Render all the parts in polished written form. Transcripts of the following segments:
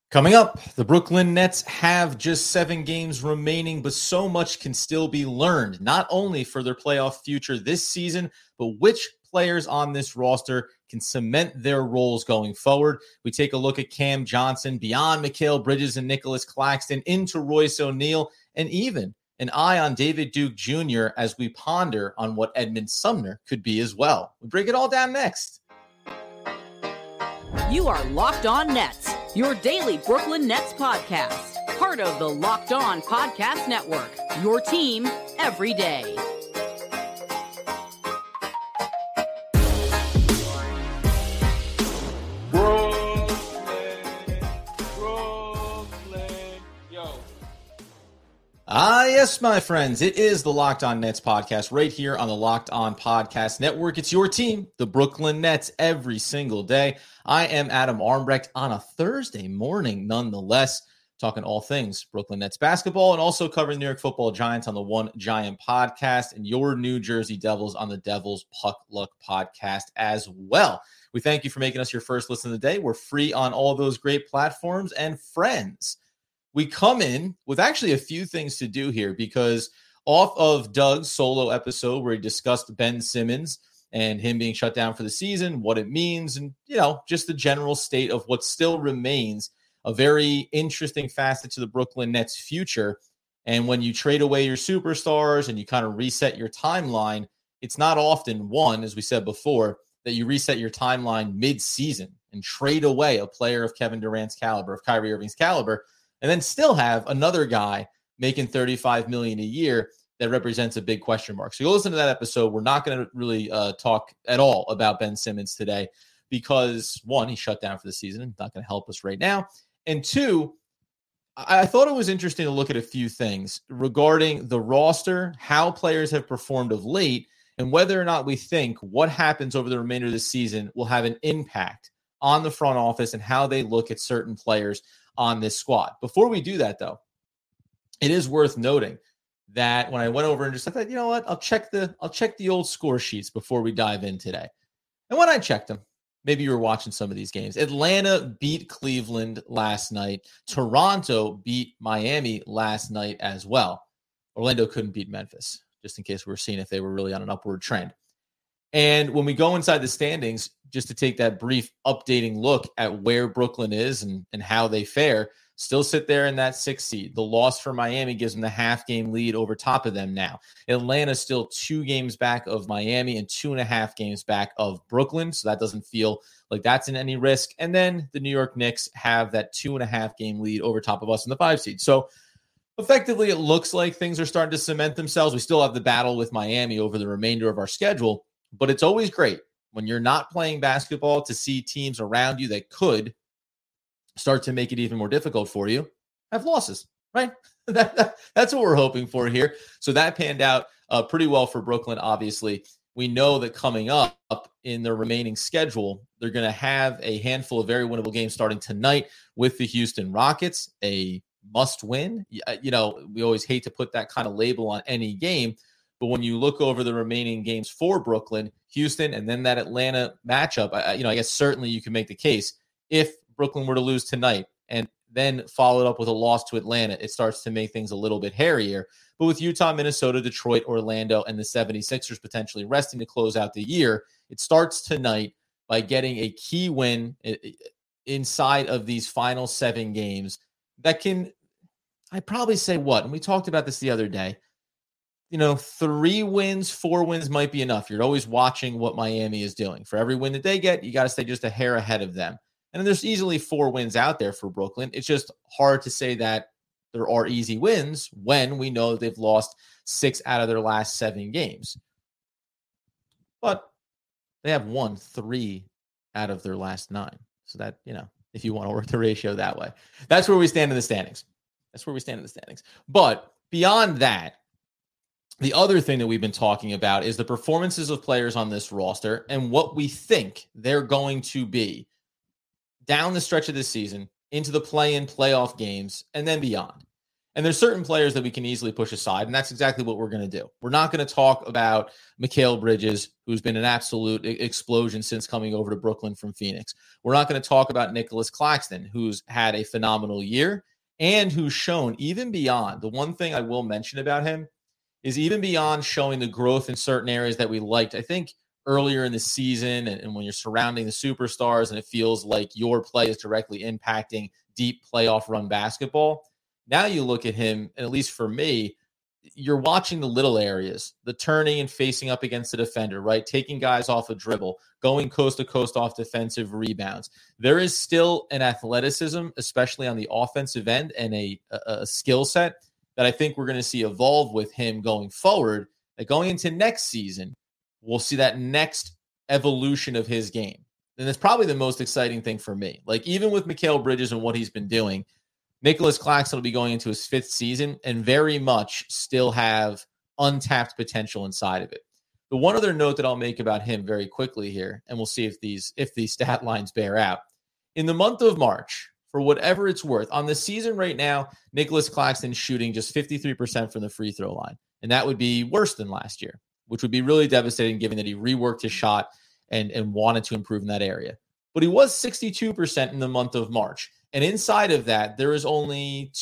Coming up, the Brooklyn Nets have just 7 games remaining, but so much can still be learned, not only for their playoff future this season, but which players on this roster can cement their roles going forward. We take a look at Cam Johnson, beyond Mikal Bridges and Nicholas Claxton, into Royce O'Neal, and even an eye on David Duke Jr. as we ponder on what Edmund Sumner could be as well. We break it all down next. You are Locked On Nets, your daily Brooklyn Nets podcast. Part of the Locked On Podcast Network, your team every day. Yes, my friends, it is the Locked On Nets podcast right here on the Locked On Podcast Network. It's your team, the Brooklyn Nets, every single day. I am Adam Armbrecht on a Thursday morning, nonetheless, talking all things Brooklyn Nets basketball and also covering New York Football Giants on the One Giant podcast and your New Jersey Devils on the Devils Puck Luck podcast as well. We thank you for making us your first listen of the day. We're free on all those great platforms. And friends, we come in with actually a few things to do here because off of Doug's solo episode where he discussed Ben Simmons and him being shut down for the season, what it means, and, just the general state of what still remains a very interesting facet to the Brooklyn Nets future. And when you trade away your superstars and you kind of reset your timeline, it's not often, one, as we said before, that you reset your timeline mid-season and trade away a player of Kevin Durant's caliber, of Kyrie Irving's caliber, and then still have another guy making $35 million a year that represents a big question mark. So you'll listen to that episode. We're not going to really talk at all about Ben Simmons today because, one, he shut down for the season and not going to help us right now. And two, I thought it was interesting to look at a few things regarding the roster, how players have performed of late, and whether or not we think what happens over the remainder of the season will have an impact on the front office and how they look at certain players on this squad. Before we do that, though, it is worth noting that when I went over and just thought, you know what, I'll check the old score sheets before we dive in today. And when I checked them, maybe you were watching some of these games. Atlanta beat Cleveland last night. Toronto beat Miami last night as well. Orlando couldn't beat Memphis, just in case we were seeing if they were really on an upward trend. And when we go inside the standings, just to take that brief updating look at where Brooklyn is and how they fare, still sit there in that 6th seed. The loss for Miami gives them the half-game lead over top of them now. Atlanta still 2 games back of Miami and 2.5 games back of Brooklyn, so that doesn't feel like that's in any risk. And then the New York Knicks have that 2.5 game lead over top of us in the 5 seed. So effectively, it looks like things are starting to cement themselves. We still have the battle with Miami over the remainder of our schedule, but it's always great when you're not playing basketball to see teams around you that could start to make it even more difficult for you have losses, right? That's what we're hoping for here. So that panned out pretty well for Brooklyn, obviously. We know that coming up in the remaining schedule, they're going to have a handful of very winnable games starting tonight with the Houston Rockets, a must win. We always hate to put that kind of label on any game, but when you look over the remaining games for Brooklyn, Houston, and then that Atlanta matchup, I guess certainly you can make the case if Brooklyn were to lose tonight and then follow it up with a loss to Atlanta, it starts to make things a little bit hairier. But with Utah, Minnesota, Detroit, Orlando, and the 76ers potentially resting to close out the year, it starts tonight by getting a key win inside of these final 7 games that can, I'd probably say what? And we talked about this the other day. 3 wins, 4 wins might be enough. You're always watching what Miami is doing. For every win that they get, you got to stay just a hair ahead of them. And there's easily 4 wins out there for Brooklyn. It's just hard to say that there are easy wins when we know they've lost 6 out of their last 7 games. But they have won 3 out of their last 9. So that, if you want to work the ratio that way, that's where we stand in the standings. But beyond that, the other thing that we've been talking about is the performances of players on this roster and what we think they're going to be down the stretch of this season into the play-in playoff games and then beyond. And there's certain players that we can easily push aside, and that's exactly what we're going to do. We're not going to talk about Mikal Bridges, who's been an absolute explosion since coming over to Brooklyn from Phoenix. We're not going to talk about Nicholas Claxton, who's had a phenomenal year and who's shown even beyond. The one thing I will mention about him is even beyond showing the growth in certain areas that we liked, I think earlier in the season and when you're surrounding the superstars and it feels like your play is directly impacting deep playoff run basketball. Now you look at him, and at least for me, you're watching the little areas, the turning and facing up against the defender, right? Taking guys off a dribble, going coast to coast off defensive rebounds. There is still an athleticism, especially on the offensive end, and a skill set that I think we're going to see evolve with him going forward. That going into next season, we'll see that next evolution of his game. And that's probably the most exciting thing for me. Like, even with Mikal Bridges and what he's been doing, Nicholas Claxton will be going into his 5th season and very much still have untapped potential inside of it. The one other note that I'll make about him very quickly here, and we'll see if these stat lines bear out. In the month of March, for whatever it's worth, on the season right now, Nicholas Claxton's shooting just 53% from the free throw line. And that would be worse than last year, which would be really devastating given that he reworked his shot and wanted to improve in that area. But he was 62% in the month of March. And inside of that, there is only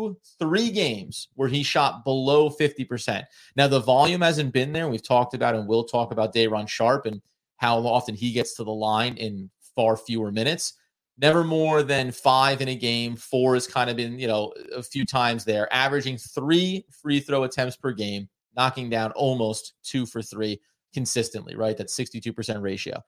2-3 games where he shot below 50%. Now, the volume hasn't been there. We've talked about and will talk about Day'Ron Sharpe and how often he gets to the line in far fewer minutes. Never more than 5 in a game. 4 has kind of been, a few times there, averaging 3 free throw attempts per game, knocking down almost 2 for 3 consistently, right? That's 62% ratio.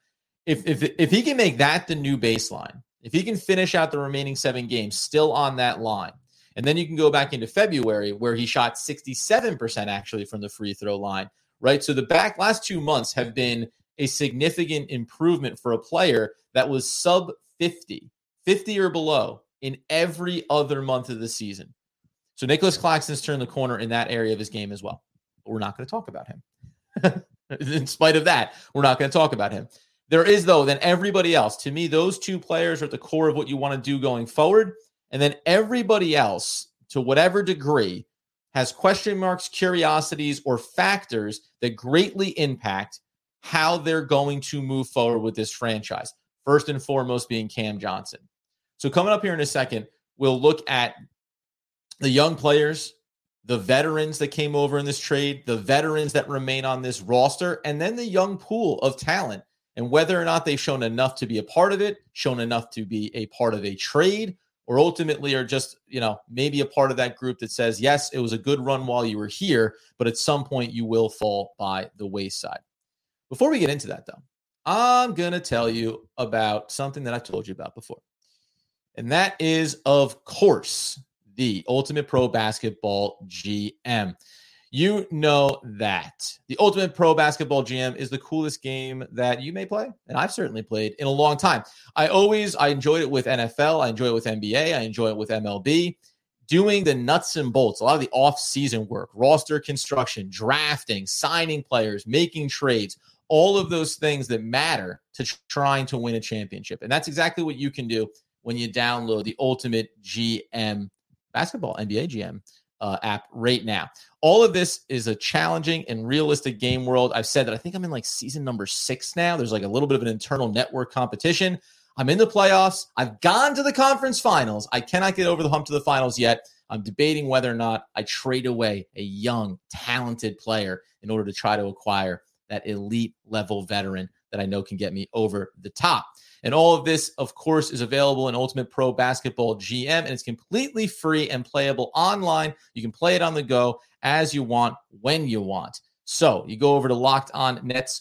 If he can make that the new baseline, if he can finish out the remaining 7 games still on that line, and then you can go back into February where he shot 67% actually from the free throw line, right? So the last 2 months have been a significant improvement for a player that was sub 50 or below in every other month of the season. So Nicholas Claxton's turned the corner in that area of his game as well. But we're not going to talk about him. In spite of that, we're not going to talk about him. There is, though, then everybody else. To me, those 2 players are at the core of what you want to do going forward. And then everybody else, to whatever degree, has question marks, curiosities, or factors that greatly impact how they're going to move forward with this franchise. First and foremost being Cam Johnson. So coming up here in a second, we'll look at the young players, the veterans that came over in this trade, the veterans that remain on this roster, and then the young pool of talent and whether or not they've shown enough to be a part of it, shown enough to be a part of a trade, or ultimately are just, maybe a part of that group that says, yes, it was a good run while you were here, but at some point you will fall by the wayside. Before we get into that, though, I'm going to tell you about something that I've told you about before. And that is, of course, the Ultimate Pro Basketball GM. You know that the Ultimate Pro Basketball GM is the coolest game that you may play, and I've certainly played in a long time. I enjoyed it with NFL, I enjoy it with NBA, I enjoy it with MLB. Doing the nuts and bolts, a lot of the off-season work, roster construction, drafting, signing players, making trades, all of those things that matter to trying to win a championship. And that's exactly what you can do when you download the Ultimate GM Basketball, NBA GM app right now. All of this is a challenging and realistic game world. I've said that I think I'm in like season number 6 now. There's like a little bit of an internal network competition. I'm in the playoffs. I've gone to the conference finals. I cannot get over the hump to the finals yet. I'm debating whether or not I trade away a young, talented player in order to try to acquire that elite level veteran that I know can get me over the top. And all of this, of course, is available in Ultimate Pro Basketball GM, and it's completely free and playable online. You can play it on the go as you want, when you want. So you go over to Locked On Nets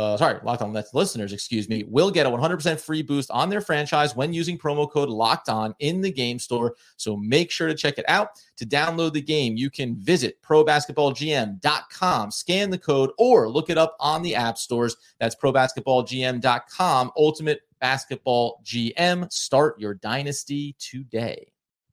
listeners, will get a 100% free boost on their franchise when using promo code Locked On in the game store. So make sure to check it out. To download the game, you can visit probasketballgm.com, scan the code, or look it up on the app stores. That's probasketballgm.com. Ultimate Basketball GM. Start your dynasty today.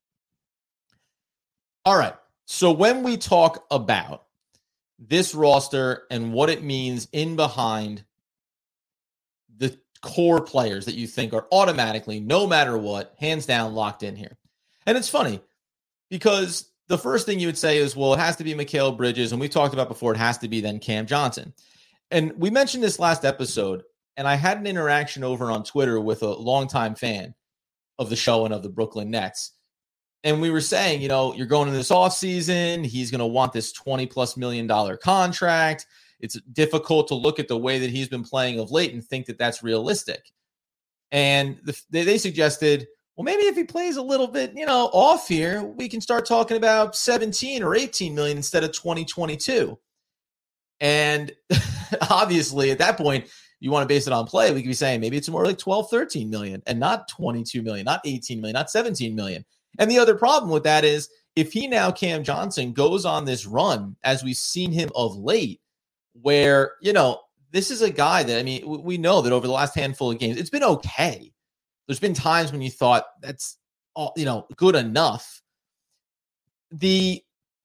All right. So when we talk about this roster and what it means in behind the core players that you think are automatically, no matter what, hands down locked in here. And it's funny because the first thing you would say is, well, it has to be Mikal Bridges. And we've talked about before, it has to be then Cam Johnson. And we mentioned this last episode, and I had an interaction over on Twitter with a longtime fan of the show and of the Brooklyn Nets. And we were saying, you're going into this offseason. He's going to want this $20+ million contract. It's difficult to look at the way that he's been playing of late and think that that's realistic. And they suggested, well, maybe if he plays a little bit, off here, we can start talking about 17 or 18 million instead of 2022. And obviously at that point, you want to base it on play. We could be saying maybe it's more like 12, 13 million and not 22 million, not 18 million, not 17 million. And the other problem with that is if he now, Cam Johnson, goes on this run, as we've seen him of late, where, this is a guy that, we know that over the last handful of games, it's been okay. There's been times when you thought that's all, good enough. The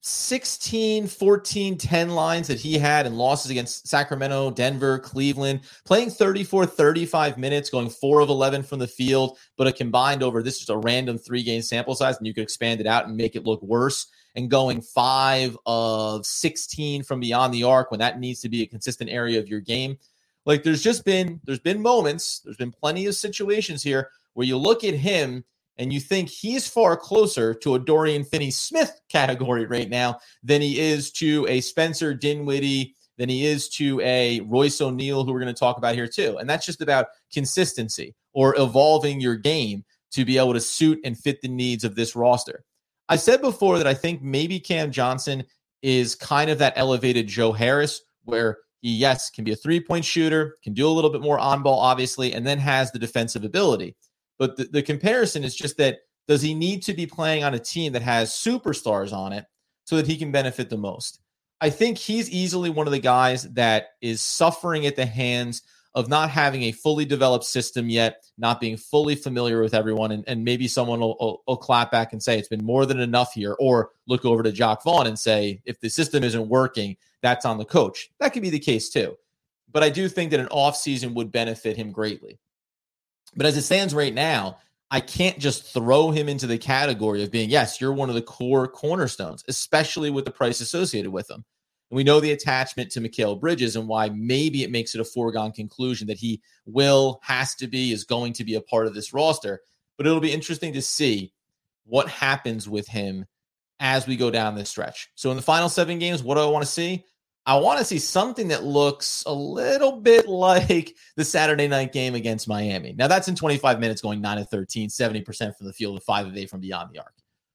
16, 14, 10 lines that he had in losses against Sacramento, Denver, Cleveland, playing 34, 35 minutes, going 4 of 11 from the field, but a combined over, this is a random 3-game sample size, and you could expand it out and make it look worse, and going 5 of 16 from beyond the arc when that needs to be a consistent area of your game. Like there's been moments, there's been plenty of situations here where you look at him and you think he's far closer to a Dorian Finney-Smith category right now than he is to a Spencer Dinwiddie, than he is to a Royce O'Neal, who we're going to talk about here too. And that's just about consistency or evolving your game to be able to suit and fit the needs of this roster. I said before that I think maybe Cam Johnson is kind of that elevated Joe Harris, where he, yes, can be a three-point shooter, can do a little bit more on-ball, obviously, and then has the defensive ability. But the comparison is just that, does he need to be playing on a team that has superstars on it so that he can benefit the most? I think he's easily one of the guys that is suffering at the hands of not having a fully developed system yet, not being fully familiar with everyone, and maybe someone will clap back and say it's been more than enough here, or look over to Jacque Vaughn and say, if the system isn't working, that's on the coach. That could be the case too. But I do think that an offseason would benefit him greatly. But as it stands right now, I can't just throw him into the category of being, yes, you're one of the core cornerstones, especially with the price associated with him. And we know the attachment to Mikal Bridges and why maybe it makes it a foregone conclusion that he has to be, is going to be a part of this roster. But it'll be interesting to see what happens with him as we go down this stretch. So in the final 7 games, what do I want to see? I want to see something that looks a little bit like the Saturday night game against Miami. Now, that's in 25 minutes, going 9 of 13, 70% from the field, and 5 of 8 from beyond the arc.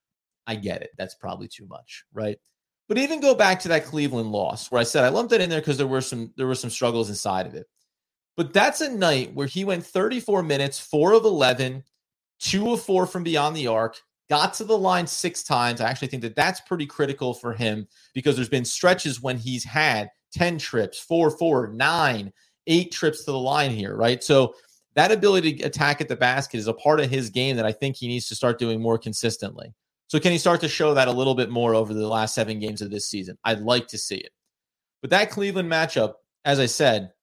I get it. That's probably too much, right? But even go back to that Cleveland loss where I said I lumped it in there because there were some struggles inside of it. But that's a night where he went 34 minutes, 4 of 11, 2 of 4 from beyond the arc, got to the line 6 times. I actually think that that's pretty critical for him because there's been stretches when he's had 10 trips, 4, 9, 8 trips to the line here, right? So that ability to attack at the basket is a part of his game that I think he needs to start doing more consistently. So can he start to show that a little bit more over the last 7 games of this season? I'd like to see it. But that Cleveland matchup, as I said,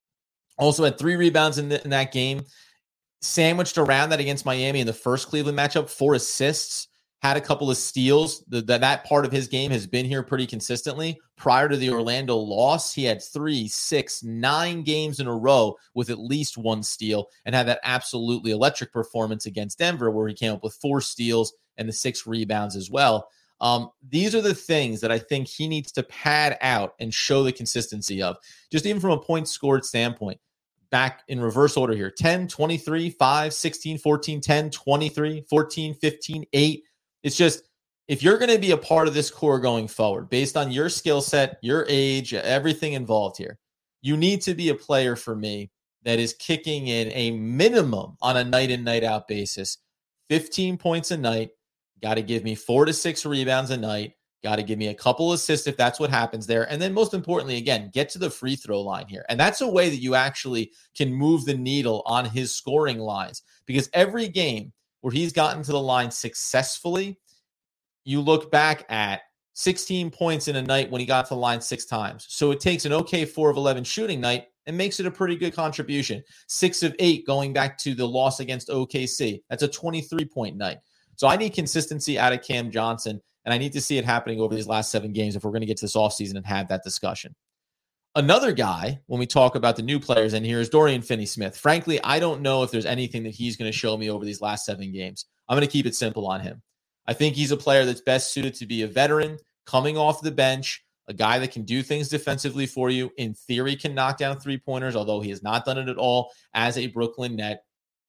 also had 3 rebounds in that game. Sandwiched around that against Miami in the first Cleveland matchup, 4 assists, had a couple of steals. That part of his game has been here pretty consistently. Prior to the Orlando loss, he had 3, 6, 9 games in a row with at least 1 steal, and had that absolutely electric performance against Denver where he came up with 4 steals and the 6 rebounds as well. These are the things that I think he needs to pad out and show the consistency of, just even from a points scored standpoint. Back in reverse order here, 10, 23, 5, 16, 14, 10, 23, 14, 15, 8. It's just, if you're going to be a part of this core going forward, based on your skill set, your age, everything involved here, you need to be a player for me that is kicking in a minimum on a night in, night out basis, 15 points a night, got to give me 4 to 6 rebounds a night, got to give me a couple assists if that's what happens there. And then most importantly, again, get to the free throw line here. And that's a way that you actually can move the needle on his scoring lines, because every game where he's gotten to the line successfully, you look back at 16 points in a night when he got to the line 6 times. So it takes an okay 4 of 11 shooting night and makes it a pretty good contribution. 6 of 8 going back to the loss against OKC. That's a 23-point night. So I need consistency out of Cam Johnson. And I need to see it happening over these last 7 games if we're going to get to this offseason and have that discussion. Another guy, when we talk about the new players in here, is Dorian Finney-Smith. Frankly, I don't know if there's anything that he's going to show me over these last 7 games. I'm going to keep it simple on him. I think he's a player that's best suited to be a veteran, coming off the bench, a guy that can do things defensively for you, in theory can knock down 3-pointers, although he has not done it at all as a Brooklyn Net.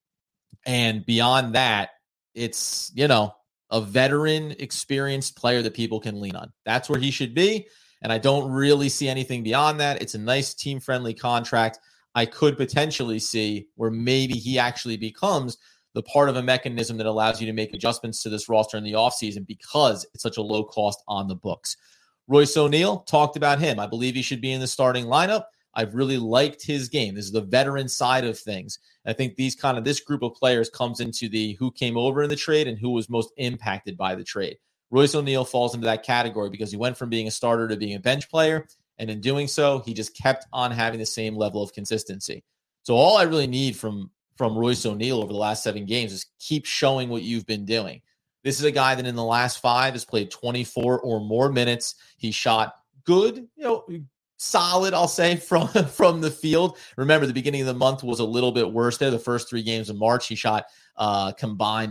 And beyond that, it's, a veteran, experienced player that people can lean on. That's where he should be. And I don't really see anything beyond that. It's a nice team-friendly contract. I could potentially see where maybe he actually becomes the part of a mechanism that allows you to make adjustments to this roster in the offseason because it's such a low cost on the books. Royce O'Neal, talked about him. I believe he should be in the starting lineup. I've really liked his game. This is the veteran side of things. I think this group of players comes into the who came over in the trade and who was most impacted by the trade. Royce O'Neal falls into that category because he went from being a starter to being a bench player. And in doing so, he just kept on having the same level of consistency. So all I really need from Royce O'Neal over the last 7 games is keep showing what you've been doing. This is a guy that in the last 5 has played 24 or more minutes. He shot good, solid, I'll say, from the field. Remember, the beginning of the month was a little bit worse there. The first 3 games of March, he shot combined,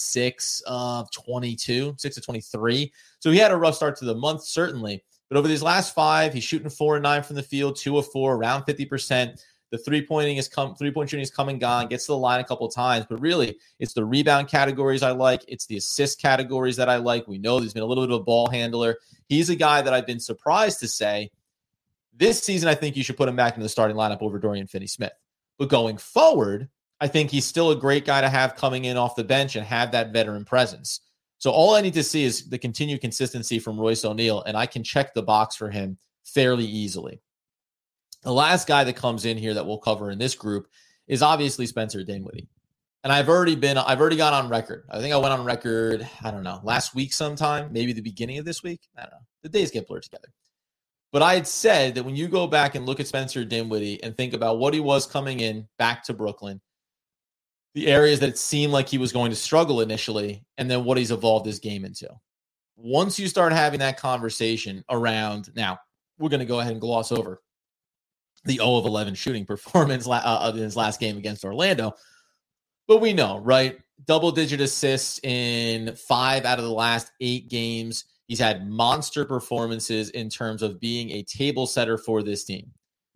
6 of 22, 6 of 23. So he had a rough start to the month, certainly. But over these last 5, he's shooting 4 and 9 from the field, 2 of 4, around 50%. The three-point shooting is come and gone, gets to the line a couple of times, but really it's the rebound categories I like. It's the assist categories that I like. We know he's been a little bit of a ball handler. He's a guy that I've been surprised to say this season, I think you should put him back into the starting lineup over Dorian Finney-Smith. But going forward, I think he's still a great guy to have coming in off the bench and have that veteran presence. So all I need to see is the continued consistency from Royce O'Neal, and I can check the box for him fairly easily. The last guy that comes in here that we'll cover in this group is obviously Spencer Dinwiddie. And I've already gone on record. I think I went on record, last week sometime, maybe the beginning of this week. I don't know. The days get blurred together. But I had said that when you go back and look at Spencer Dinwiddie and think about what he was coming in back to Brooklyn, the areas that it seemed like he was going to struggle initially, and then what he's evolved his game into. Once you start having that conversation around, now we're going to go ahead and gloss over the 0 of 11 shooting performance in his last game against Orlando. But we know, right? Double-digit assists in 5 out of the last 8 games. He's had monster performances in terms of being a table setter for this team.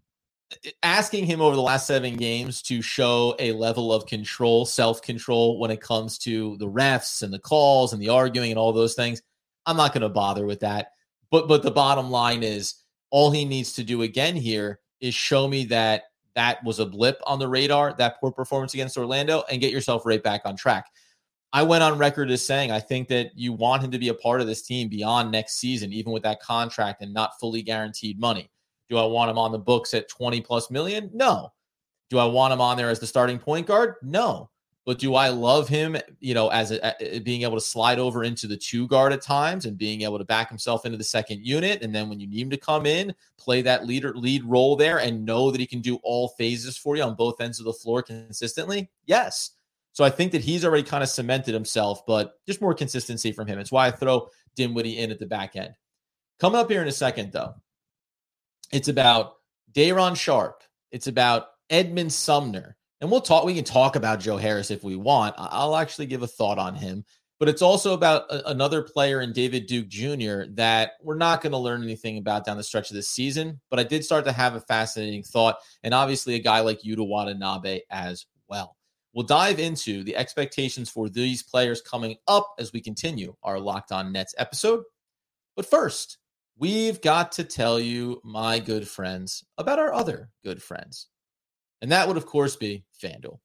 Asking him over the last 7 games to show a level of control, self-control when it comes to the refs and the calls and the arguing and all those things, I'm not going to bother with that. But the bottom line is all he needs to do again here is show me that was a blip on the radar, that poor performance against Orlando, and get yourself right back on track. I went on record as saying I think that you want him to be a part of this team beyond next season, even with that contract and not fully guaranteed money. Do I want him on the books at $20+ million? No. Do I want him on there as the starting point guard? No. But do I love him, as being able to slide over into the 2 guard at times and being able to back himself into the second unit? And then when you need him to come in, play that lead role there and know that he can do all phases for you on both ends of the floor consistently? Yes. So I think that he's already kind of cemented himself, but just more consistency from him. It's why I throw Dinwiddie in at the back end. Coming up here in a second, though, it's about Day'Ron Sharpe. It's about Edmund Sumner. And we can talk about Joe Harris if we want. I'll actually give a thought on him. But it's also about another player in David Duke Jr. that we're not going to learn anything about down the stretch of this season. But I did start to have a fascinating thought. And obviously a guy like Yuta Watanabe as well. We'll dive into the expectations for these players coming up as we continue our Locked On Nets episode. But first, we've got to tell you, my good friends, about our other good friends. And that would, of course, be FanDuel.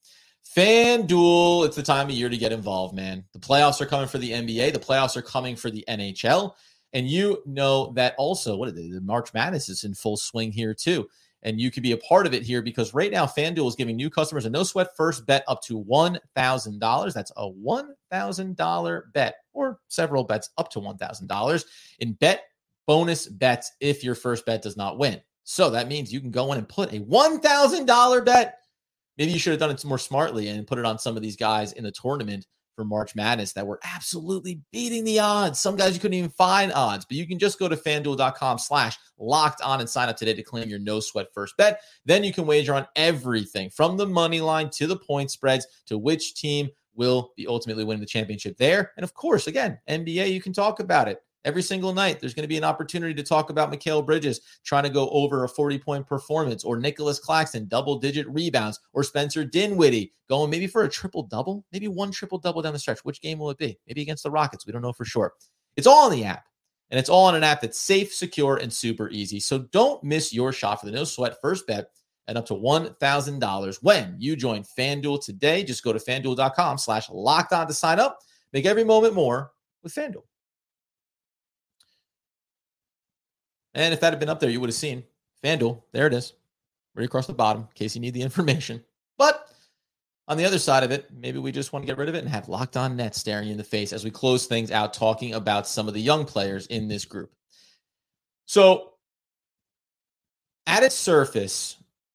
FanDuel, it's the time of year to get involved, man. The playoffs are coming for the NBA. The playoffs are coming for the NHL. And you know that also, the March Madness is in full swing here too. And you can be a part of it here because right now FanDuel is giving new customers a no-sweat first bet up to $1,000. That's a $1,000 bet or several bets up to $1,000 in bet bonus bets if your first bet does not win. So that means you can go in and put a $1,000 bet. Maybe you should have done it more smartly and put it on some of these guys in the tournament for March Madness that were absolutely beating the odds. Some guys you couldn't even find odds, but you can just go to FanDuel.com/lockedon and sign up today to claim your no sweat first bet. Then you can wager on everything from the money line to the point spreads to which team will be ultimately winning the championship there. And of course, again, NBA, you can talk about it. Every single night, there's going to be an opportunity to talk about Mikal Bridges trying to go over a 40-point performance, or Nicholas Claxton, double-digit rebounds, or Spencer Dinwiddie going maybe for a triple-double, maybe one triple-double down the stretch. Which game will it be? Maybe against the Rockets. We don't know for sure. It's all on the app, and it's all on an app that's safe, secure, and super easy. So don't miss your shot for the no-sweat first bet and up to $1,000 when you join FanDuel today. Just go to FanDuel.com/lockedon to sign up. Make every moment more with FanDuel. And if that had been up there, you would have seen FanDuel. There it is, right across the bottom, in case you need the information. But on the other side of it, maybe we just want to get rid of it and have Locked On Nets staring you in the face as we close things out, talking about some of the young players in this group. So at its surface,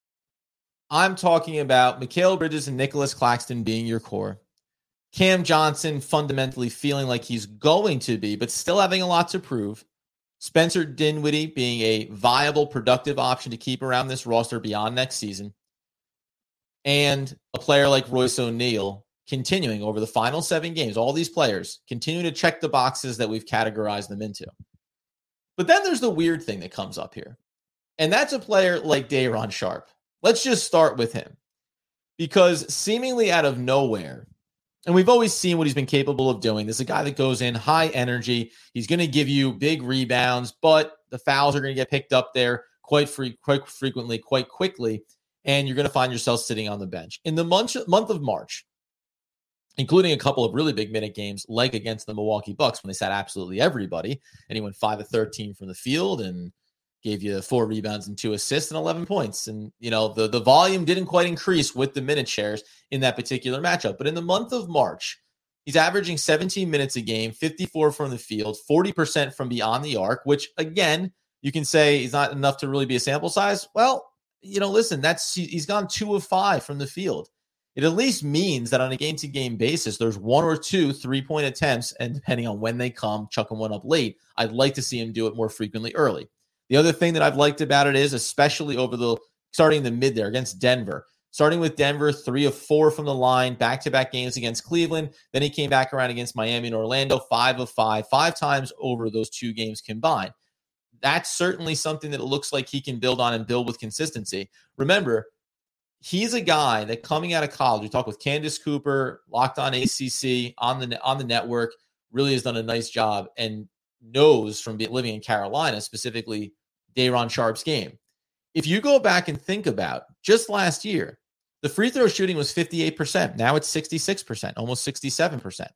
I'm talking about Mikal Bridges and Nicholas Claxton being your core. Cam Johnson fundamentally feeling like he's going to be, but still having a lot to prove. Spencer Dinwiddie being a viable, productive option to keep around this roster beyond next season. And a player like Royce O'Neal continuing over the final 7 games, all these players continue to check the boxes that we've categorized them into. But then there's the weird thing that comes up here. And that's a player like Day'Ron Sharpe. Let's just start with him. Because seemingly out of nowhere, and we've always seen what he's been capable of doing. This is a guy that goes in high energy. He's going to give you big rebounds, but the fouls are going to get picked up there quite frequently, quite quickly, and you're going to find yourself sitting on the bench. In the month of March, including a couple of really big minute games, like against the Milwaukee Bucks when they sat absolutely everybody, and he went 5 of 13 from the field and gave you 4 rebounds and 2 assists and 11 points. And, you know, the volume didn't quite increase with the minute shares in that particular matchup. But in the month of March, he's averaging 17 minutes a game, 54 from the field, 40% from beyond the arc, which, again, you can say is not enough to really be a sample size. Well, you know, listen, he's gone 2 of 5 from the field. It at least means that on a game-to-game basis, there's 1 or 2 3-point attempts, and depending on when they come, chucking one up late, I'd like to see him do it more frequently early. The other thing that I've liked about it is, especially starting in the mid there against Denver, starting with Denver, 3 of 4 from the line, back-to-back games against Cleveland. Then he came back around against Miami and Orlando, 5 of 5 times over those 2 games combined. That's certainly something that it looks like he can build on and build with consistency. Remember, he's a guy that coming out of college, we talked with Candace Cooper, Locked On ACC on the network, really has done a nice job and knows from living in Carolina, specifically Day'Ron Sharpe's game. If you go back and think about just last year, the free throw shooting was 58%. Now it's 66%, almost 67%.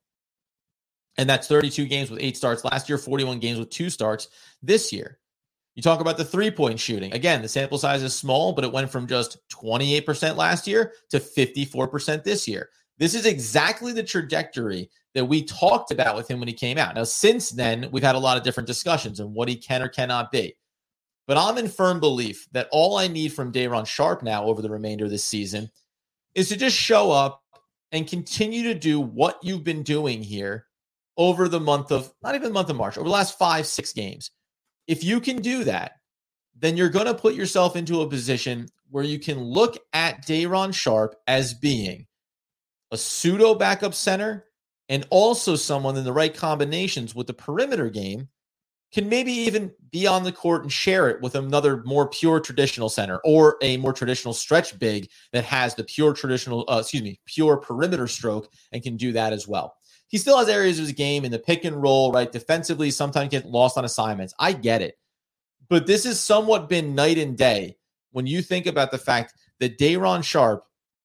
And that's 32 games with 8 starts last year, 41 games with 2 starts this year. You talk about the 3-point shooting. Again, the sample size is small, but it went from just 28% last year to 54% this year. This is exactly the trajectory that we talked about with him when he came out. Now, since then, we've had a lot of different discussions on what he can or cannot be. But I'm in firm belief that all I need from Day'Ron Sharpe now over the remainder of this season is to just show up and continue to do what you've been doing here over the month of, not even the month of March, over the last 5-6 games. If you can do that, then you're going to put yourself into a position where you can look at Day'Ron Sharpe as being a pseudo backup center and also someone in the right combinations with the perimeter game can maybe even be on the court and share it with another more pure traditional center or a more traditional stretch big that has the pure perimeter stroke and can do that as well. He still has areas of his game in the pick and roll, right? Defensively, sometimes get lost on assignments. I get it. But this has somewhat been night and day when you think about the fact that Day'Ron Sharpe,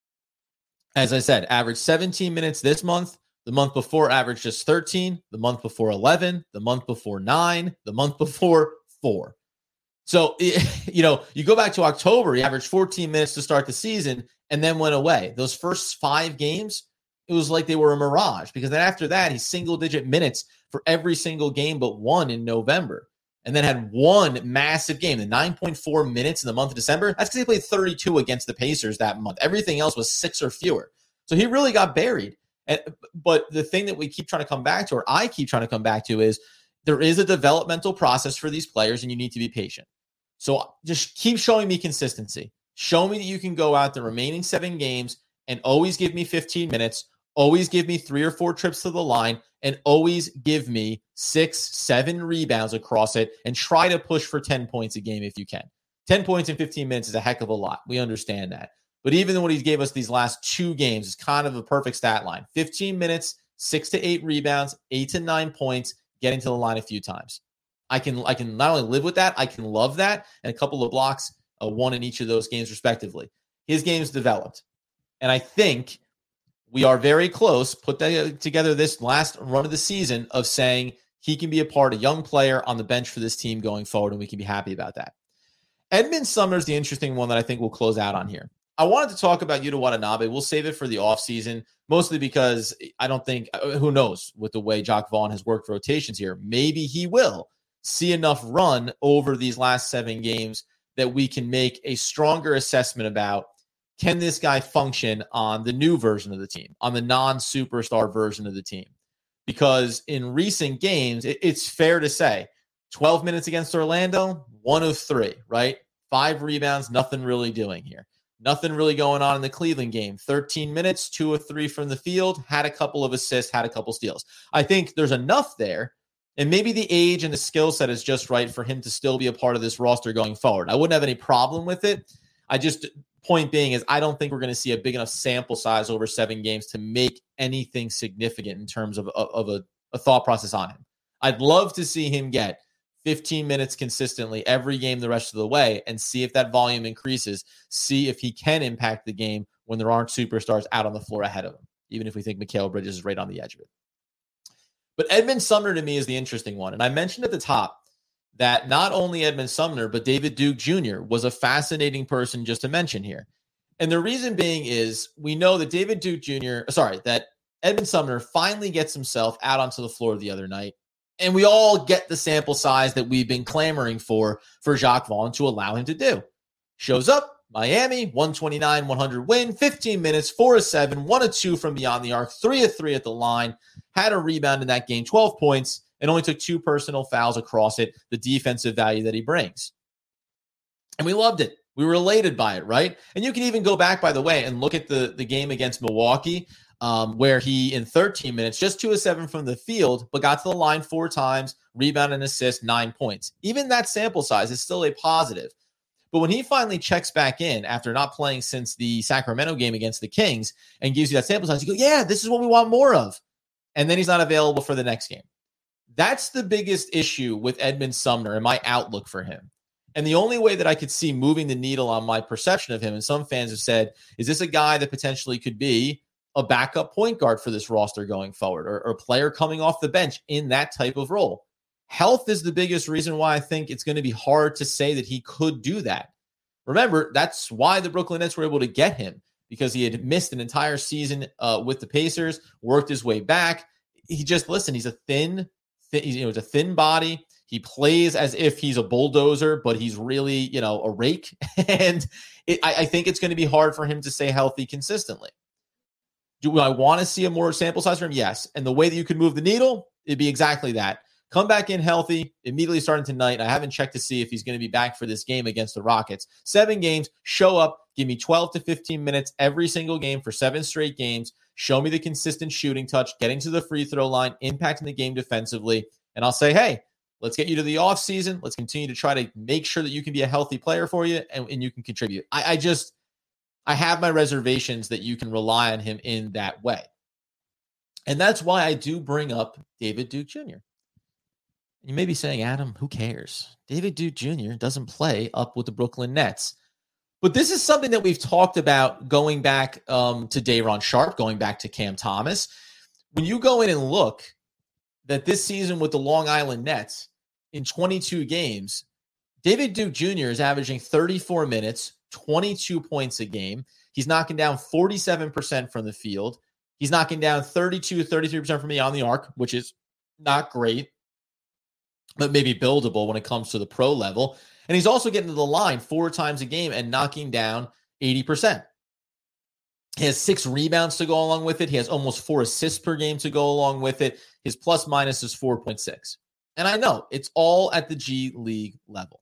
as I said, averaged 17 minutes this month. The month before averaged just 13, the month before 11, the month before 9, the month before 4. So, you go back to October, he averaged 14 minutes to start the season and then went away. Those first 5 games, it was like they were a mirage because then after that, he's single-digit minutes for every single game but one in November. And then had one massive game, the 9.4 minutes in the month of December. That's because he played 32 against the Pacers that month. Everything else was 6 or fewer. So he really got buried. But the thing that we keep trying to come back to, or I keep trying to come back to, is there is a developmental process for these players, and you need to be patient. So just keep showing me consistency. Show me that you can go out the remaining 7 games and always give me 15 minutes, always give me 3 or 4 trips to the line, and always give me 6, 7 rebounds across it, and try to push for 10 points a game if you can. 10 points in 15 minutes is a heck of a lot. We understand that. But even what he gave us these last 2 games is kind of a perfect stat line. 15 minutes, 6 to 8 rebounds, 8 to 9 points, getting to the line a few times. I can not only live with that, I can love that, and a couple of blocks, 1 in each of those games respectively. His game's developed. And I think we are very close, put that together this last run of the season, of saying he can be a part, a young player on the bench for this team going forward, and we can be happy about that. Edmond Sumner is the interesting one that I think we'll close out on here. I wanted to talk about Yuta Watanabe. We'll save it for the offseason, mostly because I don't think, who knows, with the way Jacque Vaughn has worked rotations here, maybe he will see enough run over these last 7 games that we can make a stronger assessment about, can this guy function on the new version of the team, on the non-superstar version of the team? Because in recent games, it's fair to say, 12 minutes against Orlando, 1 of 3, right? 5 rebounds, nothing really doing here. Nothing really going on in the Cleveland game. 13 minutes, 2 of 3 from the field, had a couple of assists, had a couple steals. I think there's enough there, and maybe the age and the skill set is just right for him to still be a part of this roster going forward. I wouldn't have any problem with it. Point being is I don't think we're going to see a big enough sample size over 7 games to make anything significant in terms of a thought process on him. I'd love to see him get 15 minutes consistently every game the rest of the way and see if that volume increases, see if he can impact the game when there aren't superstars out on the floor ahead of him, even if we think Mikal Bridges is right on the edge of it. But Edmond Sumner to me is the interesting one. And I mentioned at the top that not only Edmond Sumner, but David Duke Jr. was a fascinating person just to mention here. And the reason being is we know that that Edmond Sumner finally gets himself out onto the floor the other night. And we all get the sample size that we've been clamoring for Jacque Vaughn to allow him to do. Shows up, Miami, 129-100 win, 15 minutes, 4 of 7, 1 of 2 from beyond the arc, 3 of 3 at the line, had a rebound in that game, 12 points, and only took 2 personal fouls across it, the defensive value that he brings. And we loved it. We were elated by it, right? And you can even go back, by the way, and look at the game against Milwaukee, where he, in 13 minutes, just 2 of 7 from the field, but got to the line 4 times, rebound and assist, 9 points. Even that sample size is still a positive. But when he finally checks back in after not playing since the Sacramento game against the Kings and gives you that sample size, you go, yeah, this is what we want more of. And then he's not available for the next game. That's the biggest issue with Edmond Sumner and my outlook for him. And the only way that I could see moving the needle on my perception of him, and some fans have said, is this a guy that potentially could be a backup point guard for this roster going forward, or a player coming off the bench in that type of role? Health is the biggest reason why I think it's going to be hard to say that he could do that. Remember, that's why the Brooklyn Nets were able to get him, because he had missed an entire season with the Pacers, worked his way back. He's a thin body. He plays as if he's a bulldozer, but he's really, a rake. And I think it's going to be hard for him to stay healthy consistently. Do I want to see a more sample size from him? Yes. And the way that you could move the needle, it'd be exactly that. Come back in healthy, immediately starting tonight. I haven't checked to see if he's going to be back for this game against the Rockets. 7 games, show up, give me 12 to 15 minutes every single game for 7 straight games. Show me the consistent shooting touch, getting to the free throw line, impacting the game defensively. And I'll say, hey, let's get you to the offseason. Let's continue to try to make sure that you can be a healthy player for you and you can contribute. I have my reservations that you can rely on him in that way. And that's why I do bring up David Duke Jr. You may be saying, Adam, who cares? David Duke Jr. doesn't play up with the Brooklyn Nets. But this is something that we've talked about going back to Day'Ron Sharpe, going back to Cam Thomas. When you go in and look that this season with the Long Island Nets in 22 games, David Duke Jr. is averaging 34 minutes, 22 points a game. He's knocking down 47% from the field. He's knocking down 33% from beyond the arc, which is not great, but maybe buildable when it comes to the pro level. And he's also getting to the line 4 times a game and knocking down 80%. He has 6 rebounds to go along with it. He has almost 4 assists per game to go along with it. His plus minus is 4.6. And I know it's all at the G League level.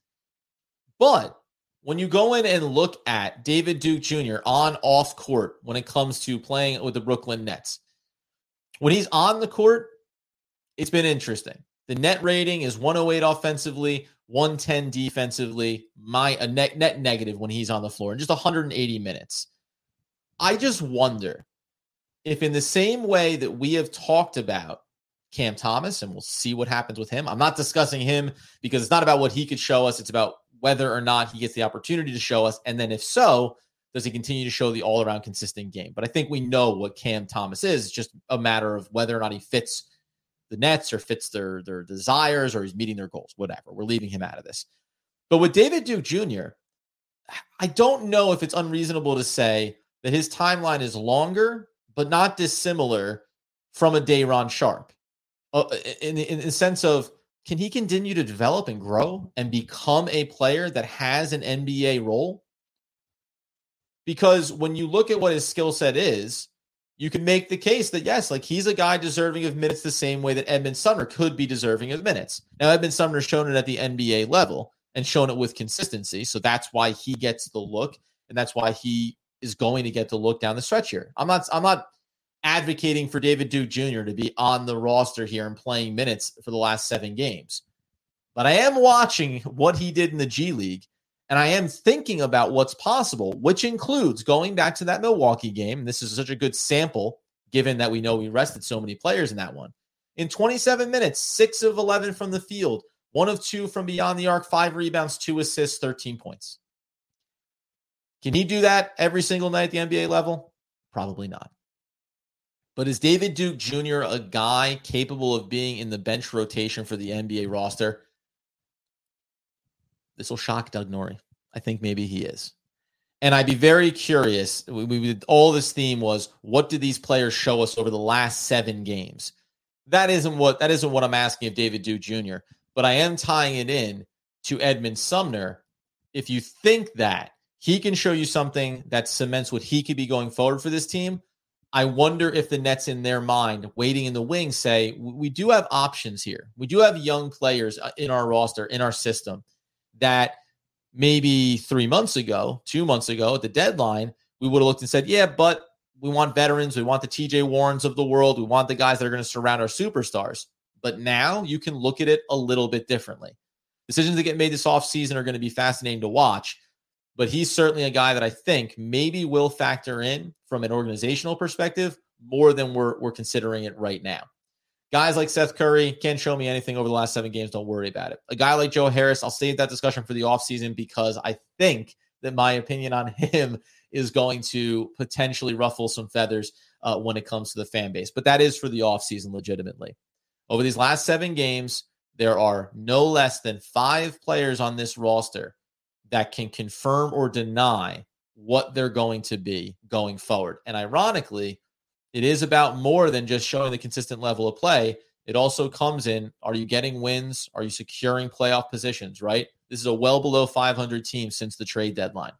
But when you go in and look at David Duke Jr. on off court when it comes to playing with the Brooklyn Nets, when he's on the court, it's been interesting. The net rating is 108 offensively, 110 defensively, a net negative when he's on the floor in just 180 minutes. I just wonder if in the same way that we have talked about Cam Thomas, and we'll see what happens with him. I'm not discussing him because it's not about what he could show us. It's about whether or not he gets the opportunity to show us. And then if so, does he continue to show the all-around consistent game? But I think we know what Cam Thomas is. It's just a matter of whether or not he fits the Nets or fits their desires or he's meeting their goals, whatever. We're leaving him out of this. But with David Duke Jr., I don't know if it's unreasonable to say that his timeline is longer, but not dissimilar from a Day'Ron Sharpe. In the sense of, can he continue to develop and grow and become a player that has an NBA role? Because when you look at what his skill set is, you can make the case that, yes, like he's a guy deserving of minutes the same way that Edmond Sumner could be deserving of minutes. Now, Edmond Sumner's shown it at the NBA level and shown it with consistency. So that's why he gets the look, and that's why he is going to get the look down the stretch here. I'm not advocating for David Duke Jr. to be on the roster here and playing minutes for the last 7 games. But I am watching what he did in the G League, and I am thinking about what's possible, which includes going back to that Milwaukee game. This is such a good sample, given that we know we rested so many players in that one. In 27 minutes, 6 of 11 from the field, 1 of 2 from beyond the arc, 5 rebounds, 2 assists, 13 points. Can he do that every single night at the NBA level? Probably not. But is David Duke Jr. a guy capable of being in the bench rotation for the NBA roster? This will shock Doug Norrie. I think maybe he is. And I'd be very curious. All this theme was, what did these players show us over the last 7 games? That isn't what I'm asking of David Duke Jr., but I am tying it in to Edmond Sumner. If you think that he can show you something that cements what he could be going forward for this team, I wonder if the Nets in their mind, waiting in the wings, say, we do have options here. We do have young players in our roster, in our system, that maybe 3 months ago, 2 months ago at the deadline, we would have looked and said, yeah, but we want veterans. We want the TJ Warrens of the world. We want the guys that are going to surround our superstars. But now you can look at it a little bit differently. Decisions that get made this offseason are going to be fascinating to watch. But he's certainly a guy that I think maybe will factor in from an organizational perspective more than we're considering it right now. Guys like Seth Curry can't show me anything over the last 7 games. Don't worry about it. A guy like Joe Harris, I'll save that discussion for the offseason because I think that my opinion on him is going to potentially ruffle some feathers when it comes to the fan base. But that is for the offseason legitimately. Over these last 7 games, there are no less than 5 players on this roster that can confirm or deny what they're going to be going forward. And ironically, it is about more than just showing the consistent level of play. It also comes in, are you getting wins? Are you securing playoff positions, right? This is a well below 500 team since the trade deadline.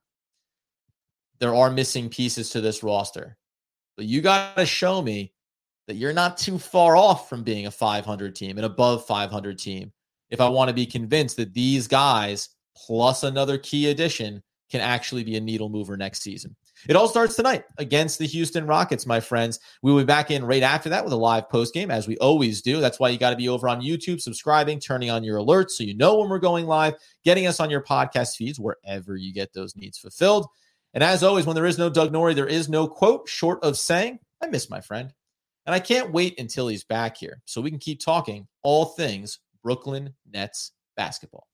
There are missing pieces to this roster. But you got to show me that you're not too far off from being a 500 team, an above 500 team, if I want to be convinced that these guys plus another key addition can actually be a needle mover next season. It all starts tonight against the Houston Rockets, my friends. We will be back in right after that with a live postgame, as we always do. That's why you got to be over on YouTube, subscribing, turning on your alerts so you know when we're going live, getting us on your podcast feeds wherever you get those needs fulfilled. And as always, when there is no Doug Norrie, there is no quote short of saying, I miss my friend. And I can't wait until he's back here so we can keep talking all things Brooklyn Nets basketball.